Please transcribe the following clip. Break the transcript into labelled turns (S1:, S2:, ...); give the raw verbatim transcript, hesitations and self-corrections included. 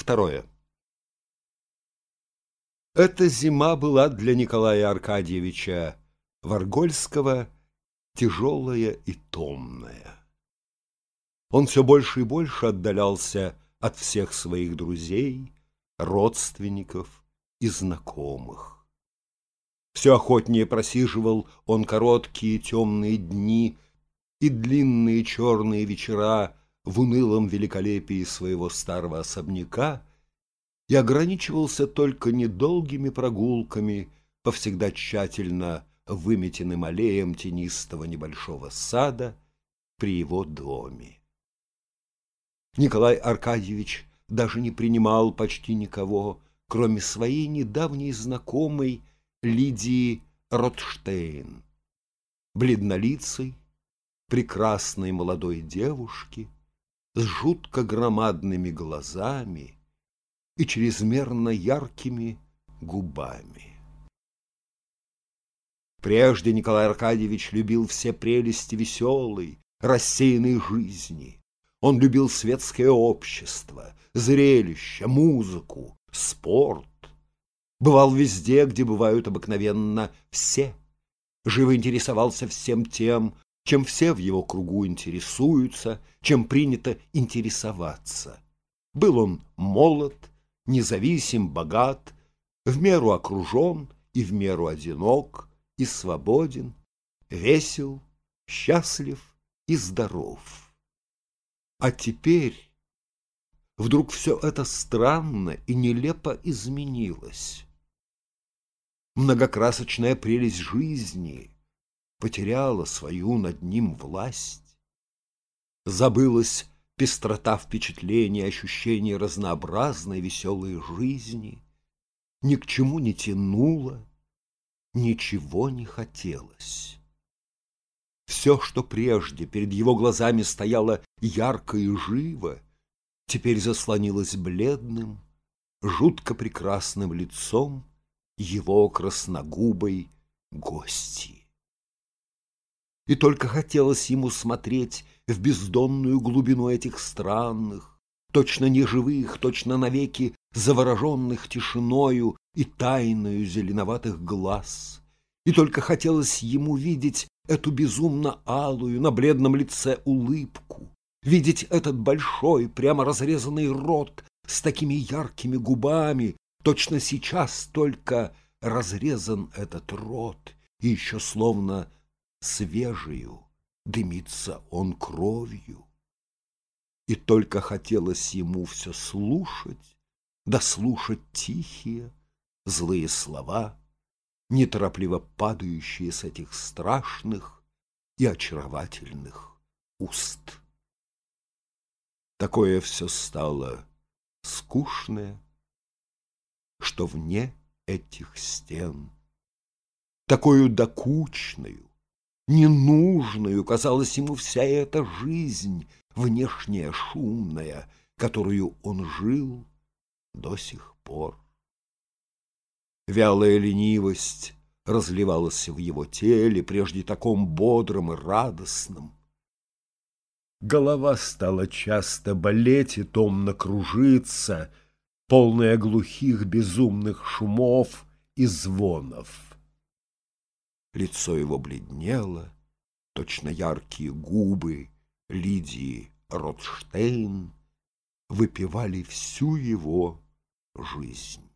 S1: Второе. Эта зима была для Николая Аркадьевича Варгольского тяжелая и томная. Он все больше и больше отдалялся от всех своих друзей, родственников и знакомых. Все охотнее просиживал он короткие темные дни и длинные черные вечера в унылом великолепии своего старого особняка и ограничивался только недолгими прогулками по всегда тщательно выметенным аллеям тенистого небольшого сада при его доме. Николай Аркадьевич даже не принимал почти никого, кроме своей недавней знакомой Лидии Ротштейн, бледнолицей, прекрасной молодой девушки с жутко громадными глазами и чрезмерно яркими губами. Прежде Николай Аркадьевич любил все прелести веселой, рассеянной жизни. Он любил светское общество, зрелище, музыку, спорт. Бывал везде, где бывают обыкновенно все. Живо интересовался всем тем, чем все в его кругу интересуются, чем принято интересоваться. Был он молод, независим, богат, в меру окружен и в меру одинок, и свободен, весел, счастлив и здоров. А теперь вдруг все это странно и нелепо изменилось. Многокрасочная прелесть жизни потеряла свою над ним власть. Забылась пестрота впечатлений, ощущение разнообразной веселой жизни. Ни к чему не тянуло, ничего не хотелось. Все, что прежде перед его глазами стояло ярко и живо, теперь заслонилось бледным, жутко прекрасным лицом его красногубой гостьи. И только хотелось ему смотреть в бездонную глубину этих странных, точно неживых, точно навеки завороженных тишиною и тайною зеленоватых глаз. И только хотелось ему видеть эту безумно алую на бледном лице улыбку, видеть этот большой, прямо разрезанный рот с такими яркими губами. Точно сейчас только разрезан этот рот, и еще словно свежею дымится он кровью. И только хотелось ему все слушать, да слушать тихие, злые слова, неторопливо падающие с этих страшных и очаровательных уст. Такое все стало скучное, что вне этих стен, такую докучную, ненужную казалась ему вся эта жизнь, внешняя, шумная, которую он жил до сих пор. Вялая ленивость разливалась в его теле, прежде таком бодром и радостном. Голова стала часто болеть и томно кружиться, полная глухих безумных шумов и звонов. Лицо его бледнело, точно яркие губы Лидии Ротштейн выпивали всю его жизнь.